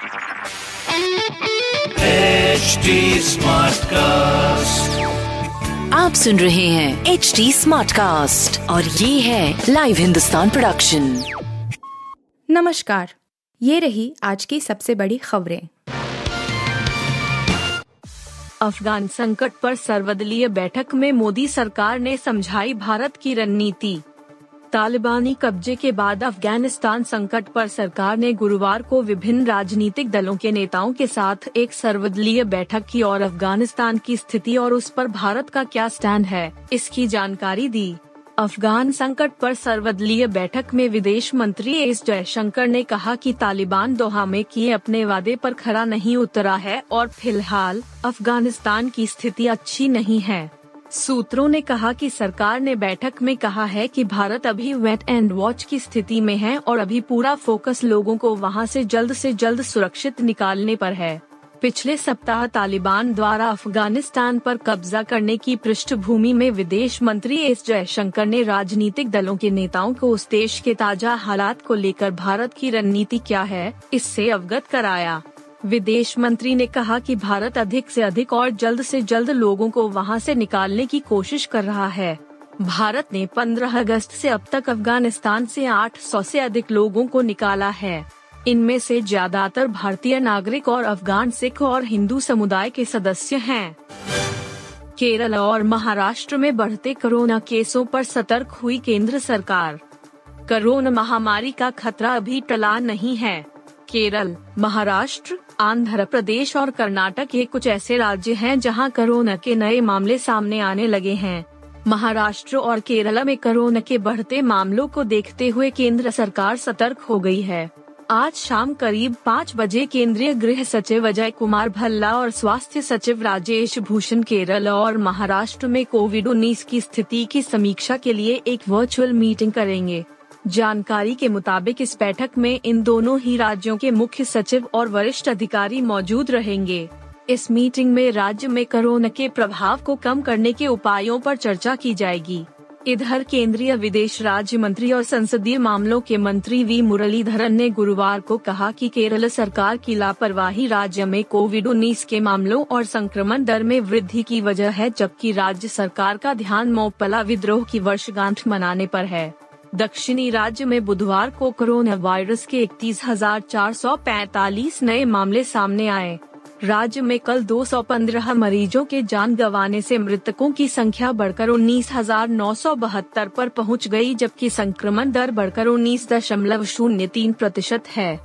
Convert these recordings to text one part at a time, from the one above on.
Smartcast. आप सुन रहे हैं HD Smartcast और ये है लाइव हिंदुस्तान प्रोडक्शन। नमस्कार, ये रही आज की सबसे बड़ी खबरें। अफगान संकट पर सर्वदलीय बैठक में मोदी सरकार ने समझाई भारत की रणनीति। तालिबानी कब्जे के बाद अफगानिस्तान संकट पर सरकार ने गुरुवार को विभिन्न राजनीतिक दलों के नेताओं के साथ एक सर्वदलीय बैठक की और अफगानिस्तान की स्थिति और उस पर भारत का क्या स्टैंड है, इसकी जानकारी दी। अफगान संकट पर सर्वदलीय बैठक में विदेश मंत्री एस जयशंकर ने कहा कि तालिबान दोहा में किए अपने वादे पर खरा नहीं उतरा है और फिलहाल अफगानिस्तान की स्थिति अच्छी नहीं है। सूत्रों ने कहा कि सरकार ने बैठक में कहा है कि भारत अभी वेट एंड वॉच की स्थिति में है और अभी पूरा फोकस लोगों को वहां से जल्द सुरक्षित निकालने पर है। पिछले सप्ताह तालिबान द्वारा अफगानिस्तान पर कब्जा करने की पृष्ठभूमि में विदेश मंत्री एस जयशंकर ने राजनीतिक दलों के नेताओं को उस देश के ताजा हालात को लेकर भारत की रणनीति क्या है, इससे अवगत कराया। विदेश मंत्री ने कहा कि भारत अधिक से अधिक और जल्द से जल्द लोगों को वहां से निकालने की कोशिश कर रहा है। भारत ने 15 अगस्त से अब तक अफगानिस्तान से 800 से अधिक लोगों को निकाला है। इनमें से ज्यादातर भारतीय नागरिक और अफगान सिख और हिंदू समुदाय के सदस्य हैं। केरल और महाराष्ट्र में बढ़ते कोरोना केसों पर सतर्क हुई केंद्र सरकार। कोरोना महामारी का खतरा अभी टला नहीं है। केरल, महाराष्ट्र, आंध्र प्रदेश और कर्नाटक ये कुछ ऐसे राज्य हैं जहां कोरोना के नए मामले सामने आने लगे हैं। महाराष्ट्र और केरल में कोरोना के बढ़ते मामलों को देखते हुए केंद्र सरकार सतर्क हो गई है। आज शाम करीब 5 बजे केंद्रीय गृह सचिव अजय कुमार भल्ला और स्वास्थ्य सचिव राजेश भूषण केरल और महाराष्ट्र में कोविड-19 की स्थिति की समीक्षा के लिए एक वर्चुअल मीटिंग करेंगे। जानकारी के मुताबिक इस बैठक में इन दोनों ही राज्यों के मुख्य सचिव और वरिष्ठ अधिकारी मौजूद रहेंगे। इस मीटिंग में राज्य में कोरोना के प्रभाव को कम करने के उपायों पर चर्चा की जाएगी। इधर केंद्रीय विदेश राज्य मंत्री और संसदीय मामलों के मंत्री वी मुरलीधरन ने गुरुवार को कहा कि केरल सरकार की लापरवाही राज्य में कोविड-19 के मामलों और संक्रमण दर में वृद्धि की वजह है, जबकि राज्य सरकार का ध्यान मोपला विद्रोह की वर्षगांठ मनाने पर है। दक्षिणी राज्य में बुधवार को कोरोना वायरस के 31,445 नए मामले सामने आए। राज्य में कल 215 मरीजों के जान गंवाने से मृतकों की संख्या बढ़कर 19,972 पर पहुंच गई, जबकि संक्रमण दर बढ़कर 19.03% है।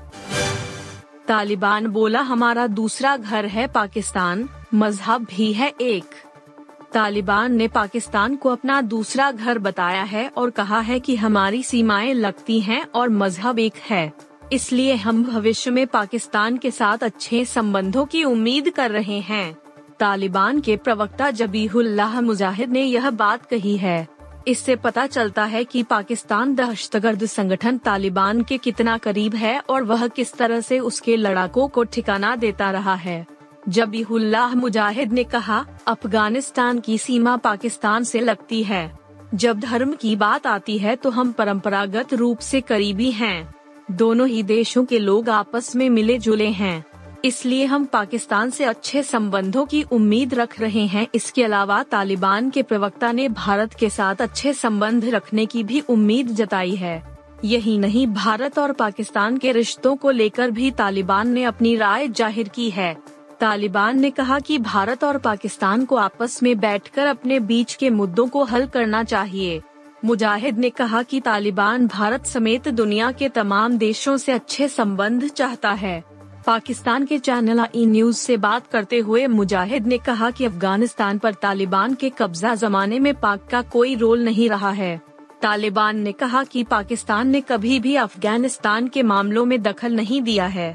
तालिबान बोला, हमारा दूसरा घर है पाकिस्तान, मजहब भी है एक। तालिबान ने पाकिस्तान को अपना दूसरा घर बताया है और कहा है कि हमारी सीमाएं लगती हैं और मजहब एक है, इसलिए हम भविष्य में पाकिस्तान के साथ अच्छे संबंधों की उम्मीद कर रहे हैं। तालिबान के प्रवक्ता जबीहुल्लाह मुजाहिद ने यह बात कही है। इससे पता चलता है कि पाकिस्तान दहशतगर्द संगठन तालिबान के कितना करीब है और वह किस तरह से उसके लड़ाकों को ठिकाना देता रहा है। जबीहुल्लाह मुजाहिद ने कहा, अफगानिस्तान की सीमा पाकिस्तान से लगती है। जब धर्म की बात आती है तो हम परंपरागत रूप से करीबी हैं। दोनों ही देशों के लोग आपस में मिले जुले हैं, इसलिए हम पाकिस्तान से अच्छे संबंधों की उम्मीद रख रहे हैं। इसके अलावा तालिबान के प्रवक्ता ने भारत के साथ अच्छे संबंध रखने की भी उम्मीद जताई है। यही नहीं, भारत और पाकिस्तान के रिश्तों को लेकर भी तालिबान ने अपनी राय जाहिर की है। तालिबान ने कहा कि भारत और पाकिस्तान को आपस में बैठकर अपने बीच के मुद्दों को हल करना चाहिए। मुजाहिद ने कहा कि तालिबान भारत समेत दुनिया के तमाम देशों से अच्छे संबंध चाहता है। पाकिस्तान के चैनल ई न्यूज से बात करते हुए मुजाहिद ने कहा कि अफगानिस्तान पर तालिबान के कब्जा जमाने में पाक का कोई रोल नहीं रहा है। तालिबान ने कहा कि पाकिस्तान ने कभी भी अफगानिस्तान के मामलों में दखल नहीं दिया है।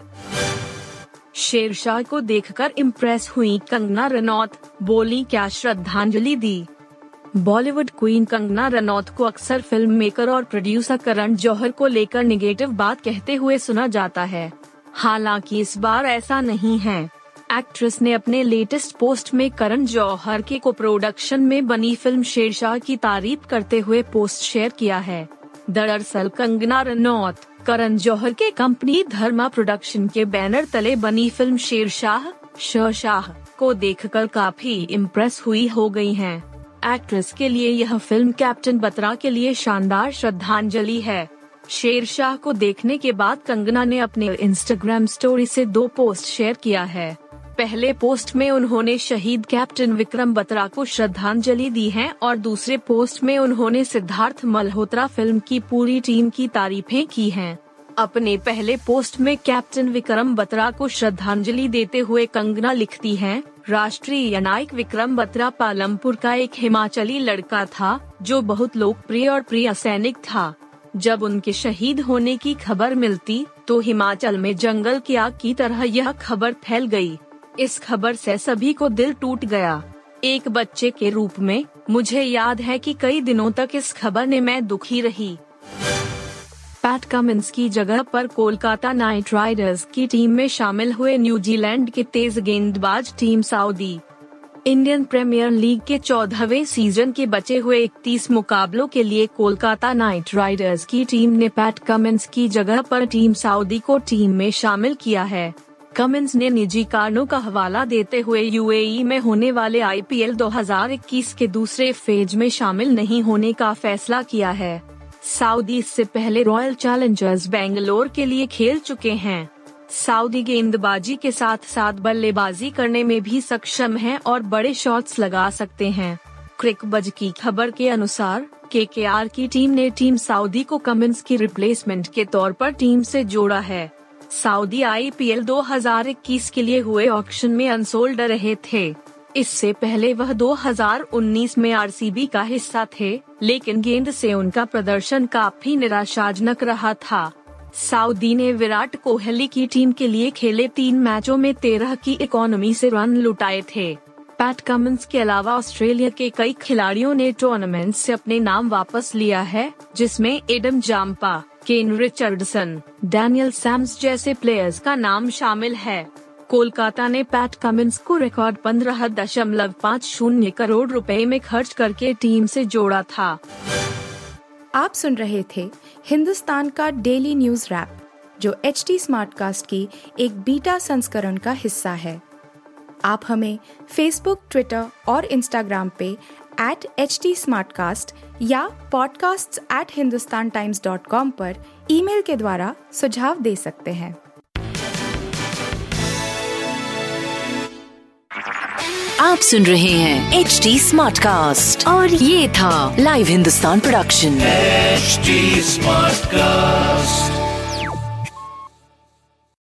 शेरशाह को देखकर इम्प्रेस हुई कंगना रनौत, बोली क्या श्रद्धांजलि दी। बॉलीवुड क्वीन कंगना रनौत को अक्सर फिल्म मेकर और प्रोड्यूसर करण जौहर को लेकर नेगेटिव बात कहते हुए सुना जाता है। हालांकि इस बार ऐसा नहीं है। एक्ट्रेस ने अपने लेटेस्ट पोस्ट में करण जौहर के को प्रोडक्शन में बनी फिल्म शेरशाह की तारीफ करते हुए पोस्ट शेयर किया है। दरअसल कंगना रनौत करण जौहर के कंपनी धर्मा प्रोडक्शन के बैनर तले बनी फिल्म शेरशाह को देखकर काफी इम्प्रेस हुई हो गई हैं। एक्ट्रेस के लिए यह फिल्म कैप्टन बत्रा के लिए शानदार श्रद्धांजलि है। शेरशाह को देखने के बाद कंगना ने अपने इंस्टाग्राम स्टोरी से 2 पोस्ट शेयर किया है। पहले पोस्ट में उन्होंने शहीद कैप्टन विक्रम बत्रा को श्रद्धांजलि दी है और दूसरे पोस्ट में उन्होंने सिद्धार्थ मल्होत्रा फिल्म की पूरी टीम की तारीफें की हैं। अपने पहले पोस्ट में कैप्टन विक्रम बत्रा को श्रद्धांजलि देते हुए कंगना लिखती हैं, राष्ट्रीय नायक विक्रम बत्रा पालमपुर का एक हिमाचली लड़का था जो बहुत लोकप्रिय और प्रिय सैनिक था। जब उनके शहीद होने की खबर मिलती तो हिमाचल में जंगल की आग की तरह यह खबर फैल गई। इस खबर से सभी को दिल टूट गया। एक बच्चे के रूप में मुझे याद है कि कई दिनों तक इस खबर ने मैं दुखी रही। पैट कमिंस की जगह पर कोलकाता नाइट राइडर्स की टीम में शामिल हुए न्यूजीलैंड के तेज गेंदबाज team Saudi. Indian premiere league के 14वें सीजन के बचे हुए 31 मुकाबलों के लिए कोलकाता नाइट राइडर्स की टीम ने पैट कमिंस की जगह पर टीम साउदी को टीम में शामिल किया है। कमिंस ने निजी कारणों का हवाला देते हुए यूएई में होने वाले आईपीएल 2021 के दूसरे फेज में शामिल नहीं होने का फैसला किया है। साउदी इससे पहले रॉयल चैलेंजर्स बेंगलोर के लिए खेल चुके हैं। साउदी गेंदबाजी के साथ साथ बल्लेबाजी करने में भी सक्षम हैं और बड़े शॉट्स लगा सकते हैं। क्रिकबज़ की खबर के अनुसार केकेआर की टीम ने टीम साउदी को कमिंस की रिप्लेसमेंट के तौर पर टीम से जोड़ा है। साउदी आईपीएल 2021 के लिए हुए ऑक्शन में अनसोल्ड रहे थे। इससे पहले वह 2019 में आरसीबी का हिस्सा थे, लेकिन गेंद से उनका प्रदर्शन काफी निराशाजनक रहा था। साउदी ने विराट कोहली की टीम के लिए खेले 3 मैचों में 13 की इकोनॉमी से रन लुटाए थे। पैट कमिंस के अलावा ऑस्ट्रेलिया के कई खिलाड़ियों ने टूर्नामेंट से अपने नाम वापस लिया है, जिसमें Adam Zampa, Kane Richardson, Daniel Sams जैसे प्लेयर्स का नाम शामिल है। कोलकाता ने पैट कमिंस को रिकॉर्ड 15.50 करोड़ रुपए में खर्च करके टीम से जोड़ा था। आप सुन रहे थे हिंदुस्तान का डेली न्यूज रैप, जो एचटी स्मार्टकास्ट की एक बीटा संस्करण का हिस्सा है। आप हमें फेसबुक, ट्विटर और इंस्टाग्राम पे @HT Smartcast या podcasts@hindustantimes.com पर ईमेल के द्वारा सुझाव दे सकते हैं। आप सुन रहे हैं HD Smartcast और ये था live Hindustan production. HD Smartcast।